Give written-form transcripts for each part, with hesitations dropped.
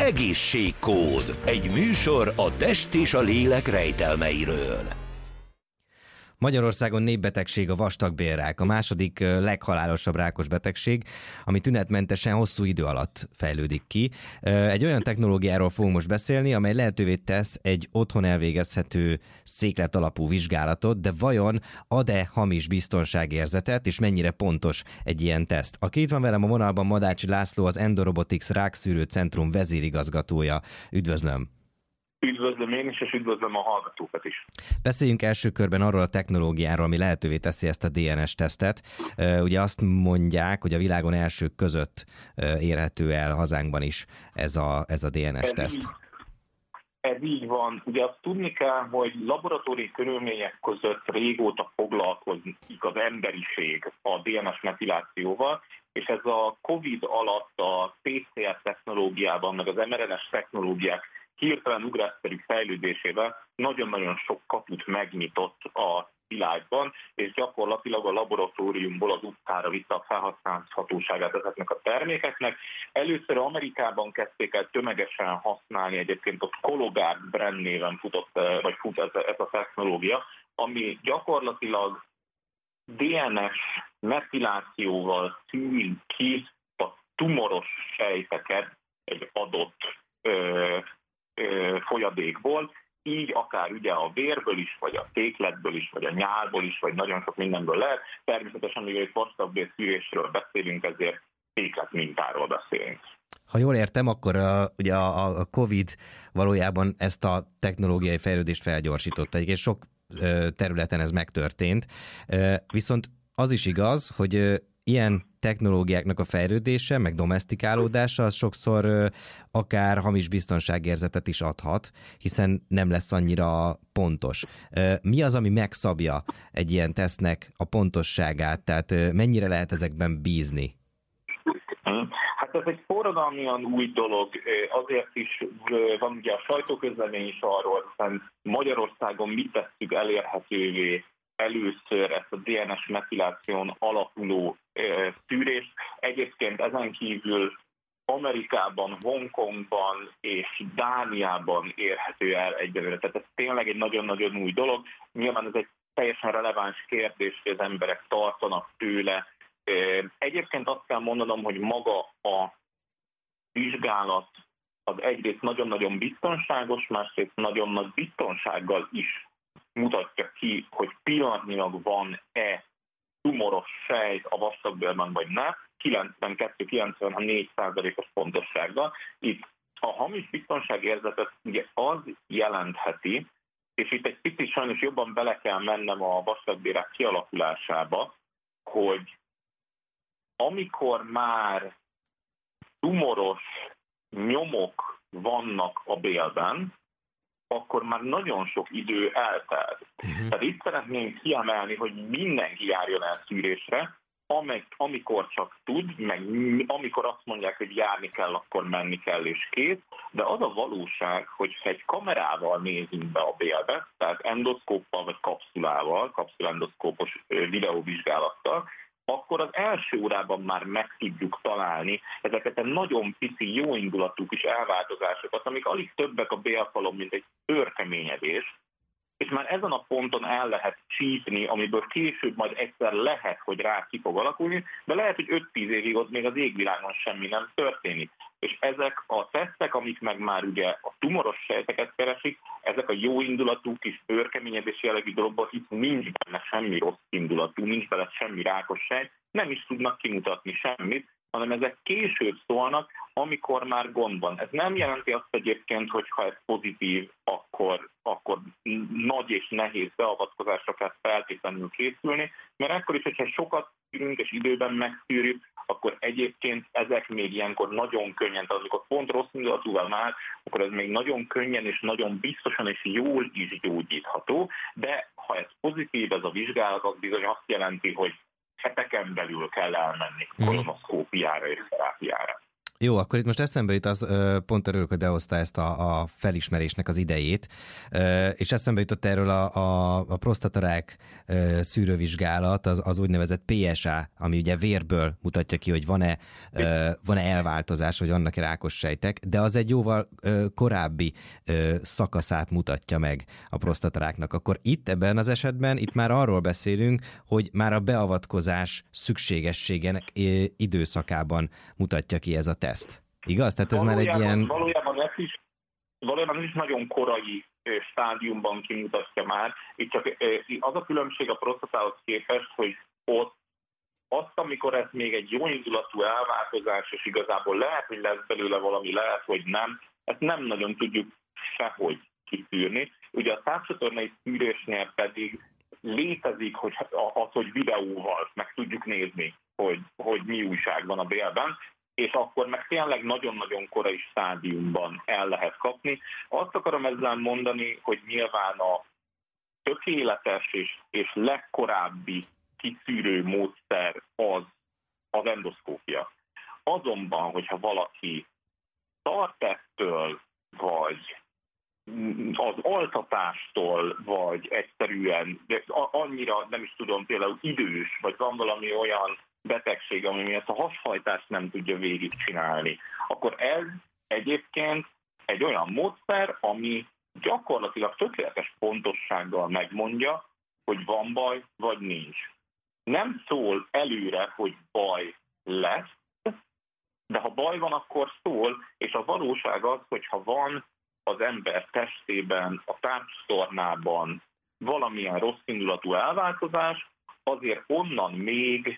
Egészségkód. Egy műsor a test és a lélek rejtelmeiről. Magyarországon népbetegség a vastagbélrák, a második leghalálosabb rákos betegség, ami tünetmentesen hosszú idő alatt fejlődik ki. Egy olyan technológiáról fogunk most beszélni, amely lehetővé tesz egy otthon elvégezhető széklet alapú vizsgálatot, de vajon ad-e hamis biztonságérzetet, és mennyire pontos egy ilyen teszt? Aki itt van velem a vonalban, Madácsi László, az Endorobotics Rákszűrő Centrum vezérigazgatója. Üdvözlöm! Üdvözlöm én is, és üdvözlöm a hallgatókat is. Beszéljünk első körben arról a technológiáról, ami lehetővé teszi ezt a DNS-tesztet. Ugye azt mondják, hogy a világon elsők között érhető el hazánkban is ez a DNS-teszt. Ez így van. Ugye azt tudni kell, hogy laboratóriumi körülmények között régóta foglalkozik az emberiség a DNS metilációval, és ez a COVID alatt a PCR technológiában, meg az mRNA-s technológiák hirtelen ugrásszerű fejlődésével nagyon-nagyon sok kaput megnyitott a világban, és gyakorlatilag a laboratóriumból az utcára vitte a felhasználhatóságát ezeknek a termékeknek. Először Amerikában kezdték el tömegesen használni, egyébként ott Cologuard brand néven fut ez a technológia, ami gyakorlatilag DNS metilációval szűri ki a tumoros sejteket egy adott folyadékból, így akár ugye a vérből is, vagy a székletből is, vagy a nyálból is, vagy nagyon sok mindenből lehet. Természetesen, mivel egy vastagbél szűrésről beszélünk, ezért széklet mintáról beszélünk. Ha jól értem, akkor ugye a COVID valójában ezt a technológiai fejlődést felgyorsította. Egyébként sok területen ez megtörtént. Viszont az is igaz, hogy ilyen technológiáknak a fejlődése, meg domesztikálódása, az sokszor akár hamis biztonságérzetet is adhat, hiszen nem lesz annyira pontos. Mi az, ami megszabja egy ilyen tesztnek a pontosságát, tehát mennyire lehet ezekben bízni? Hát ez egy forradalmian új dolog, azért is van ugye a sajtóközlemény is arról, hiszen Magyarországon mi tesszük elérhetővé először ezt a DNS metiláción alapuló szűrést. Egyébként ezen kívül Amerikában, Hongkongban és Dániában érhető el egyelőre. Tehát ez tényleg egy nagyon-nagyon új dolog. Nyilván ez egy teljesen releváns kérdés, hogy az emberek tartanak tőle. Egyébként azt kell mondanom, hogy maga a vizsgálat az egyrészt nagyon-nagyon biztonságos, másrészt nagyon nagy biztonsággal is mutatja ki, hogy pillanatnyilag van-e tumoros sejt a vastagbélben, vagy nem, 92-94%-os pontossággal. Itt a hamis biztonságérzetet ugye az jelentheti, és itt egy picit sajnos jobban bele kell mennem a vastagbélrák kialakulásába, hogy amikor már tumoros nyomok vannak a bélben, akkor már nagyon sok idő eltelt. Tehát itt szeretném kiemelni, hogy mindenki járjon el szűrésre, amikor csak tud, meg amikor azt mondják, hogy járni kell, akkor menni kell és kész, de az a valóság, hogy ha egy kamerával nézünk be a bélbe, tehát endoszkóppal vagy kapszulával, kapszulendoszkópos videóvizsgálattal, akkor az első órában már meg tudjuk találni ezeket a nagyon pici, jóindulatú kis elváltozásokat, amik alig többek a bélfalon, mint egy őrkeményedés, és már ezen a ponton el lehet csípni, amiből később majd egyszer lehet, hogy rá ki fog alakulni, de lehet, hogy 5-10 évig ott még az égvilágon semmi nem történik. És ezek a tesztek, amik meg már ugye a tumoros sejteket keresik, ezek a jó indulatú kis őrkeményedés jellegű dologban, itt nincs benne semmi rossz indulatú, nincs benne semmi rákos sejt, nem is tudnak kimutatni semmit, hanem ezek később szólnak, amikor már gond van. Ez nem jelenti azt egyébként, hogy ha ez pozitív, akkor nagy és nehéz beavatkozásra kell feltétlenül készülni, mert akkor is, hogyha sokat szűrünk és időben megszűrjük, akkor egyébként ezek még ilyenkor nagyon könnyen, tehát amikor pont rossz indulatúval már, akkor ez még nagyon könnyen és nagyon biztosan és jól is gyógyítható, de ha ez pozitív, ez a vizsgálat, az bizony azt jelenti, hogy heteken belül kell elmenni kolonoszkópiára és terápiára. Jó, akkor itt most eszembe jut, pont örülök, hogy behozta ezt a felismerésnek az idejét, és eszembe jutott erről a prostatarák szűrővizsgálat, az úgynevezett PSA, ami ugye vérből mutatja ki, hogy van-e elváltozás, vagy vannak-e rákos sejtek, de az egy jóval korábbi szakaszát mutatja meg a prostataráknak. Akkor itt ebben az esetben, itt már arról beszélünk, hogy már a beavatkozás szükségességenek időszakában mutatja ki ez a teszt. Igaz? Tehát ez már egy ilyen... Valójában ez is nagyon korai stádiumban kimutatja már. Itt csak az a különbség a prostatához képest, hogy ott azt, amikor ez még egy jó indulatú elváltozás, és igazából lehet, hogy lesz belőle valami, lehet, hogy nem, ezt nem nagyon tudjuk sehogy kiszűrni. Ugye a tápcsatornai szűrésnél pedig létezik, hogy hogy videóval meg tudjuk nézni, hogy mi újság van a bélben, és akkor meg tényleg nagyon-nagyon korai stádiumban el lehet kapni. Azt akarom ezzel mondani, hogy nyilván a tökéletes és legkorábbi kiszűrő módszer az endoszkópia. Azonban, hogyha valaki tart ettől, vagy az altatástól, vagy egyszerűen annyira, nem is tudom, például idős, vagy van valami olyan betegség, ami miatt a hashajtást nem tudja végigcsinálni, akkor ez egyébként egy olyan módszer, ami gyakorlatilag tökéletes pontossággal megmondja, hogy van baj, vagy nincs. Nem szól előre, hogy baj lesz, de ha baj van, akkor szól, és a valóság az, hogyha van az ember testében, a tápcsatornában valamilyen rossz indulatú elváltozás, azért onnan még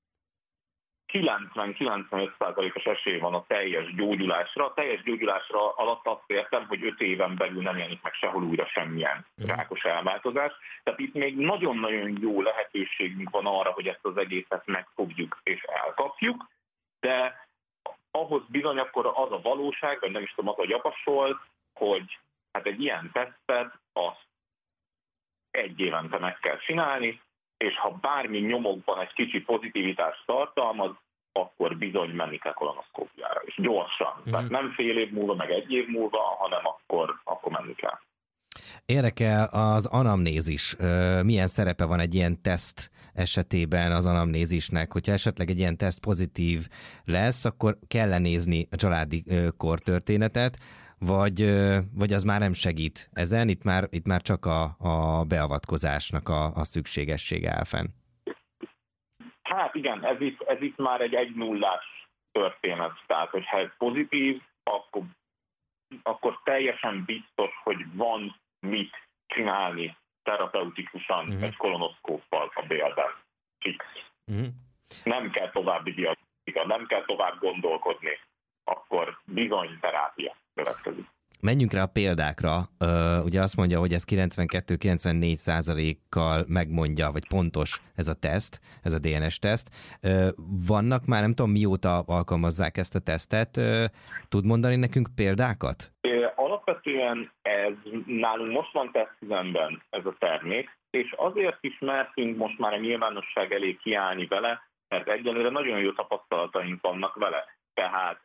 90-95%-os esély van a teljes gyógyulásra. A teljes gyógyulásra alatt azt értem, hogy 5 éven belül nem jelenik meg sehol újra semmilyen rákos elváltozás. Tehát itt még nagyon-nagyon jó lehetőségünk van arra, hogy ezt az egészet megfogjuk és elkapjuk, de ahhoz bizony akkor az a valóság, vagy nem is tudom, az a javasol, hogy hát egy ilyen tesztet azt 1 évente meg kell csinálni, és ha bármi nyomokban egy kicsi pozitivitást tartalmaz, akkor bizony menni kell kolonoszkópiára, és gyorsan. Tehát nem fél év múlva, meg 1 év múlva, hanem akkor menni kell. Érdekel az anamnézis. Milyen szerepe van egy ilyen teszt esetében az anamnézisnek? Hogyha esetleg egy ilyen teszt pozitív lesz, akkor kell nézni a családi kortörténetet, vagy az már nem segít ezen, itt már csak a beavatkozásnak a szükségessége áll fenn. Hát igen, ez itt már egy 1-0-ás történet. Tehát, hogyha ez pozitív, akkor teljesen biztos, hogy van mit csinálni terapeutikusan egy kolonoszkóppal a bélben. Fix. Nem kell további diagnosztika, nem kell tovább gondolkodni, akkor bizony terápia következik. Menjünk rá a példákra. Ugye azt mondja, hogy ez 92-94%-kal megmondja, vagy pontos ez a teszt, ez a DNS-teszt. Vannak már, nem tudom, mióta alkalmazzák ezt a tesztet. Tud mondani nekünk példákat? Alapvetően ez nálunk most van tesztüzemben ez a termék, és azért is mertünk most már a nyilvánosság elé kiállni vele, mert egyelőre nagyon jó tapasztalataink vannak vele. Tehát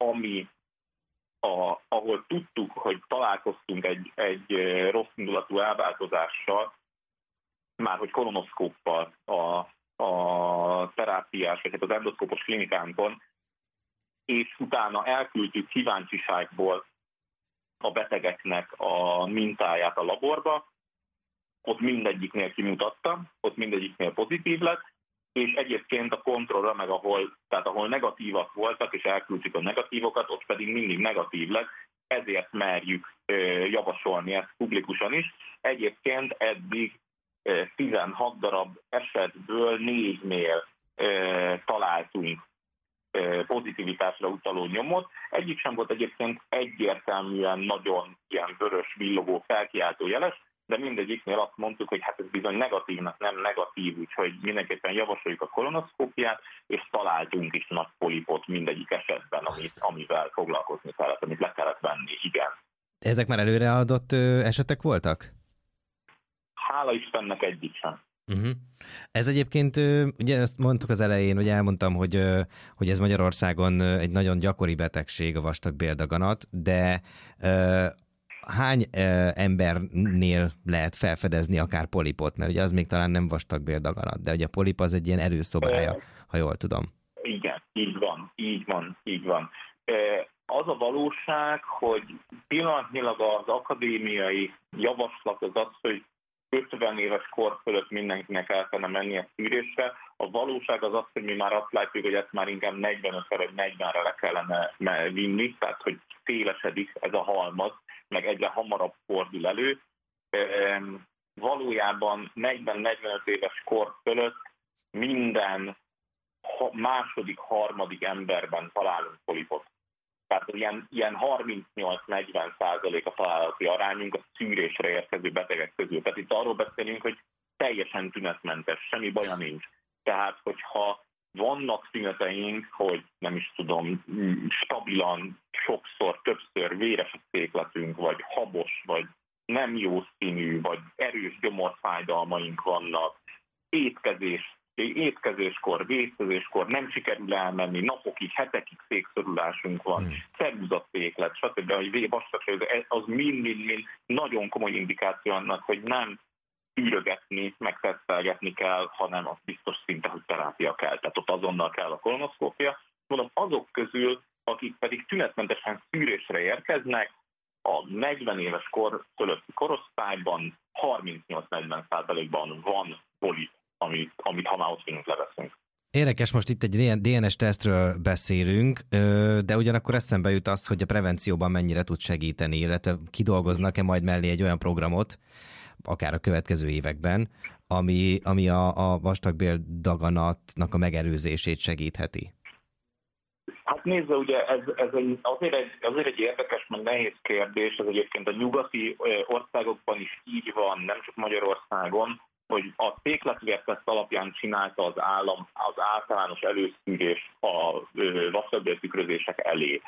ahol tudtuk, hogy találkoztunk egy rossz indulatú elváltozással, már hogy kolonoszkóppal a terápiás, vagy az endoszkópos klinikánkon, és utána elküldtük kíváncsiságból a betegeknek a mintáját a laborba, ott mindegyiknél kimutatta, ott mindegyiknél pozitív lett, és egyébként a kontrollra, meg ahol negatívak voltak, és elküldtük a negatívokat, ott pedig mindig negatív lett, ezért merjük javasolni ezt publikusan is. Egyébként eddig 16 darab esetből 4-nél találtunk pozitivitásra utaló nyomot. Egyik sem volt egyébként egyértelműen nagyon ilyen vörös, villogó, felkiáltó jeles, de mindegyiknél azt mondtuk, hogy hát ez bizony negatívnak nem negatív, úgyhogy mindenképpen javasoljuk a kolonoszkópiát, és találtunk is nagy polipot mindegyik esetben, amivel foglalkozni kellett, amit le kellett venni, igen. Ezek már előreadott esetek voltak? Hála Istennek egyik sem. Uh-huh. Ez egyébként, ugye ezt mondtuk az elején, hogy elmondtam, hogy ez Magyarországon egy nagyon gyakori betegség, a vastagbéldaganat, de hány embernél lehet felfedezni akár polipot? Mert ugye az még talán nem vastagbéldaganat, de ugye a polip az egy ilyen előszobája, ha jól tudom. Igen, így van. Az a valóság, hogy pillanatnyilag az akadémiai javaslat az az, hogy 50 éves kor fölött mindenkinek el kellene mennie szűrésre. A valóság az az, hogy mi már azt látjuk, hogy ezt már inkább 45-re vagy 40-re le kellene vinni, tehát hogy szélesedik ez a halmaz, meg egyre hamarabb fordul elő. Valójában 40-45 éves kor fölött minden második, harmadik emberben találunk polipot. Tehát ilyen 38-40% a találati arányunk a szűrésre érkező betegek közül. Tehát itt arról beszélünk, hogy teljesen tünetmentes, semmi baja nincs. Tehát, hogyha vannak tüneteink, hogy nem is tudom, stabilan, sokszor, többször véres a székletünk, vagy habos, vagy nem jó színű, vagy erős gyomorfájdalmaink vannak, étkezéskor, vészkezéskor nem sikerül elmenni, napokig, hetekig székszorulásunk van, szerúzatszéklet, stb. Az mind nagyon komoly indikáció annak, hogy nem űrögetni, meg tesztelgetni kell, hanem az biztos szinte, hogy terápia kell. Tehát ott azonnal kell a kolonoszkópia. Mondom, azok közül, akik pedig tünetmentesen szűrésre érkeznek, a 40 éves kor fölötti korosztályban 38-40%-ban van polip, amit ha már ott vagyunk, leveszünk. Érdekes, most itt egy DNS tesztről beszélünk, de ugyanakkor eszembe jut az, hogy a prevencióban mennyire tud segíteni, illetve kidolgoznak-e majd mellé egy olyan programot, akár a következő években, ami a vastagbéldaganatnak a megelőzését segítheti. Hát nézze, ugye ez azért egy érdekes, meg nehéz kérdés, ez egyébként a nyugati országokban is így van, nem csak Magyarországon, hogy a székletvérteszt alapján csinálta az állam az általános előszűrés a vastagbéltükrözések elé.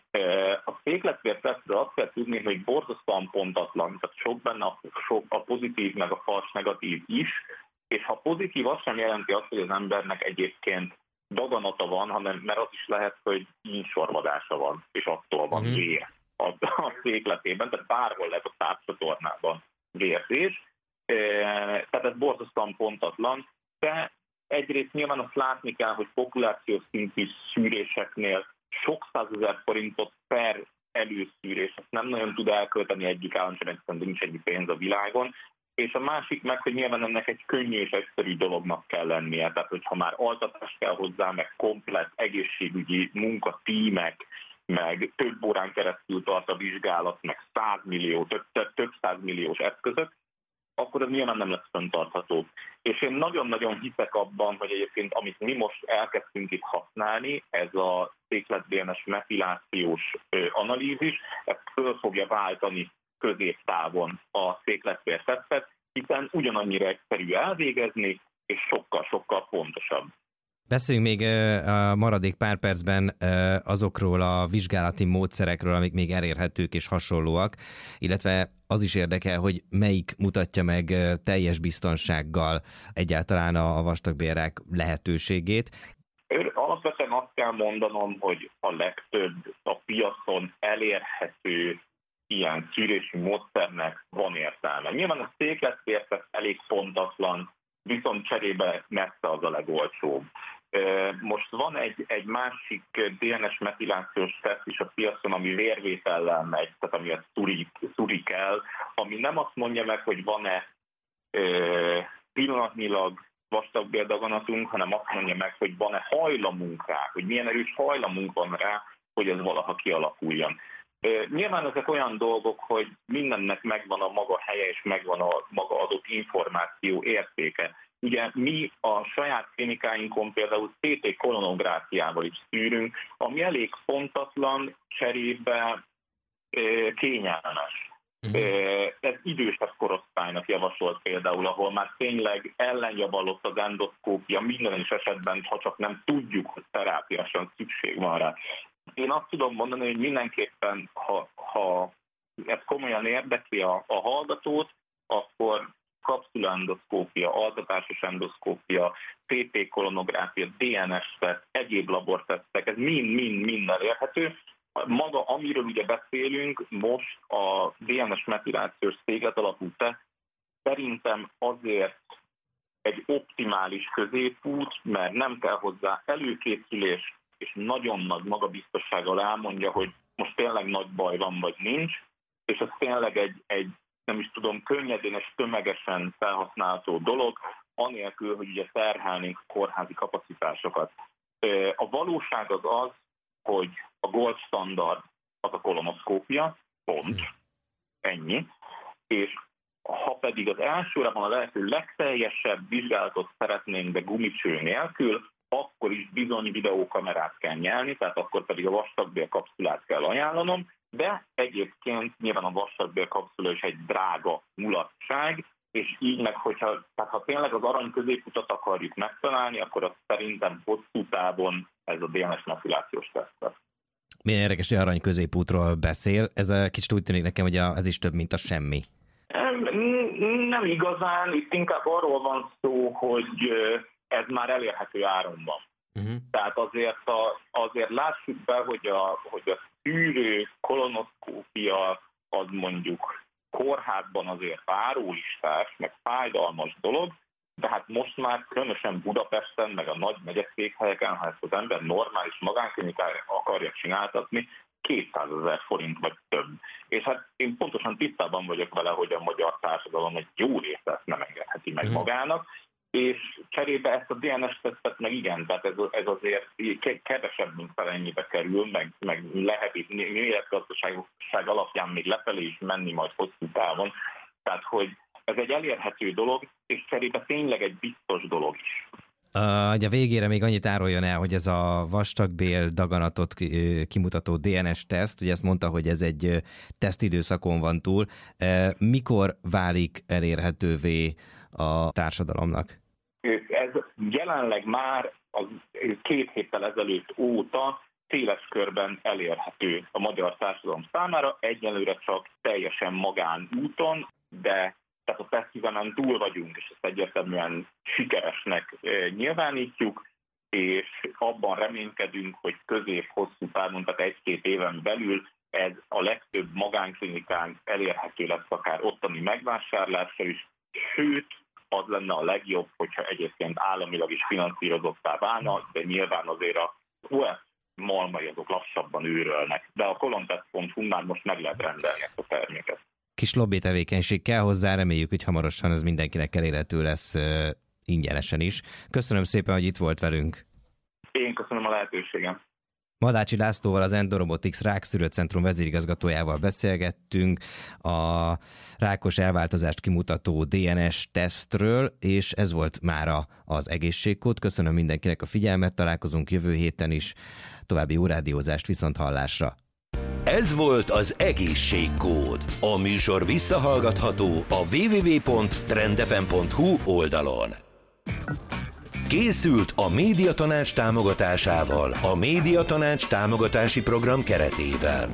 A székletvértesztről azt kell tudni, hogy borzasztóan pontatlan, tehát sok benne a pozitív, meg a fals negatív is, és ha pozitív, az sem jelenti azt, hogy az embernek egyébként daganata van, mert az is lehet, hogy insorvadása van, és attól van vér a székletében, tehát bárhol lehet a tápcsatornában vérzés. Tehát ez borzasztóan pontatlan, de egyrészt nyilván azt látni kell, hogy populációs szintű szűréseknél sok 100 000 forintot per előszűrés, ezt nem nagyon tud elkölteni egyik államcsalád, nincs ennyi pénz a világon, és a másik meg, hogy nyilván ennek egy könnyű és egyszerű dolognak kell lennie, tehát hogyha már altatás kell hozzá, meg komplett egészségügyi munkatímek, meg több órán keresztül tart a vizsgálat, meg 100 millió, több 100 milliós eszközök, akkor ez nyilván nem lesz fenntartható. És én nagyon-nagyon hiszek abban, hogy egyébként amit mi most elkezdtünk itt használni, ez a széklet-DNS metilációs analízis, ez föl fogja váltani középtávon a székletvértesztet, hiszen ugyanannyira egyszerű elvégezni, és sokkal-sokkal pontosabb. Beszéljünk még a maradék pár percben azokról a vizsgálati módszerekről, amik még elérhetők és hasonlóak, illetve az is érdekel, hogy melyik mutatja meg teljes biztonsággal egyáltalán a vastagbélrák lehetőségét. Alapvetően azt kell mondanom, hogy a legtöbb a piacon elérhető ilyen szűrési módszernek van értelme. Nyilván a székletvérteszt elég pontatlan, viszont cserébe messze az a legolcsóbb. Most van egy másik DNS metilációs teszt is a piacon, ami vérvétellel megy, tehát ami a szuri kell, ami nem azt mondja meg, hogy van-e pillanatnyilag vastagbéldaganatunk, hanem azt mondja meg, hogy van-e hajlamunk rá, hogy milyen erős hajlamunk van rá, hogy ez valaha kialakuljon. Nyilván ezek olyan dolgok, hogy mindennek megvan a maga helye, és megvan a maga adott információ értéke. Ugye mi a saját klinikáinkon például CT koronográfiával is szűrünk, ami elég pontatlan, cserébe kényelmes. Ez idősebb korosztálynak javasolt például, ahol már tényleg ellenjavallott az endoszkópia minden is esetben, ha csak nem tudjuk, hogy terápiásan szükség van rá. Én azt tudom mondani, hogy mindenképpen, ha ez komolyan érdekli a hallgatót, akkor kapszulaendoszkópia, altatásos endoszkópia, CT kolonográfia, DNS-teszt, egyéb labortesztek, ez mind elérhető. Maga, amiről ugye beszélünk, most a DNS metilációs széglet alapú teszt szerintem azért egy optimális középút, mert nem kell hozzá előkészülés, és nagyon nagy magabiztossággal elmondja, hogy most tényleg nagy baj van, vagy nincs, és ez tényleg egy nem is tudom, könnyedén és tömegesen felhasználható dolog, anélkül, hogy ugye terhelnénk a kórházi kapacitásokat. A valóság az, hogy a gold standard az a kolonoszkópia, pont, ennyi, és ha pedig az elsőrában a lehető legteljesebb vizsgálatot szeretnénk, de gumicső nélkül, akkor is bizony videókamerát kell nyelni, tehát akkor pedig a vastagbélkapszulát kell ajánlanom, de egyébként nyilván a vastagbélkapszula is egy drága mulatság, és így meg, ha tényleg az arany középutat akarjuk megtalálni, akkor az szerintem hosszú távon ez a DNS metilációs teszt. Milyen érdekes, hogy arany középútról beszél. Ez kicsit úgy tűnik nekem, hogy ez is több, mint a semmi. Nem igazán, itt inkább arról van szó, hogy ez már elérhető áron van. Tehát azért lássuk be, hogy a szűrő kolonoszkópia az mondjuk kórházban azért várólistás, meg fájdalmas dolog, de hát most már különösen Budapesten, meg a nagy megyeszékhelyeken, ha ezt az ember normális magánklinikát akarja csináltatni, 200 000 forint vagy több. És hát én pontosan tisztában vagyok vele, hogy a magyar társadalom egy jó részt ezt nem engedheti meg magának, és cserébe ezt a DNS-tesztet meg igen, tehát ez azért kevesebb, mint fele ennyibe kerül, meg lehet itt méretgazdaság alapján még lefelé is menni majd hosszú távon. Tehát, hogy ez egy elérhető dolog, és cserébe tényleg egy biztos dolog is. A végére még annyit áruljon el, hogy ez a vastagbél daganatot kimutató DNS-teszt, ugye ezt mondta, hogy ez egy tesztidőszakon van túl. Mikor válik elérhetővé a társadalomnak? Ez jelenleg már az 2 héttel ezelőtt óta széles körben elérhető a magyar társadalom számára, egyelőre csak teljesen magánúton, de tehát a tesztüzemen túl vagyunk, és ezt egyértelműen sikeresnek nyilvánítjuk, és abban reménykedünk, hogy közép-hosszú távon, tehát 1-2 éven belül ez a legtöbb magánklinikán elérhető lesz akár ottani megvásárlással is, sőt, az lenne a legjobb, hogyha egyébként államilag is finanszírozottá válna, de nyilván azért a US malmai azok lassabban őrölnek, de a kolontest.hu már most meg lehet rendelni ezt a terméket. Kis lobby tevékenység kell hozzá, reméljük, hogy hamarosan ez mindenkinek elérhető lesz ingyenesen is. Köszönöm szépen, hogy itt volt velünk. Én köszönöm a lehetőségem. Madácsi Lászlóval, az Endorobotics Rákszűrőcentrum vezérigazgatójával beszélgettünk a rákos elváltozást kimutató DNS tesztről, és ez volt mára az egészségkód. Köszönöm mindenkinek a figyelmet, találkozunk jövő héten is. További jó rádiózást, viszont hallásra. Ez volt az Egészségkód. A műsor visszahallgatható a www.trendfm.hu oldalon. Készült a Médiatanács támogatásával, a Médiatanács támogatási program keretében.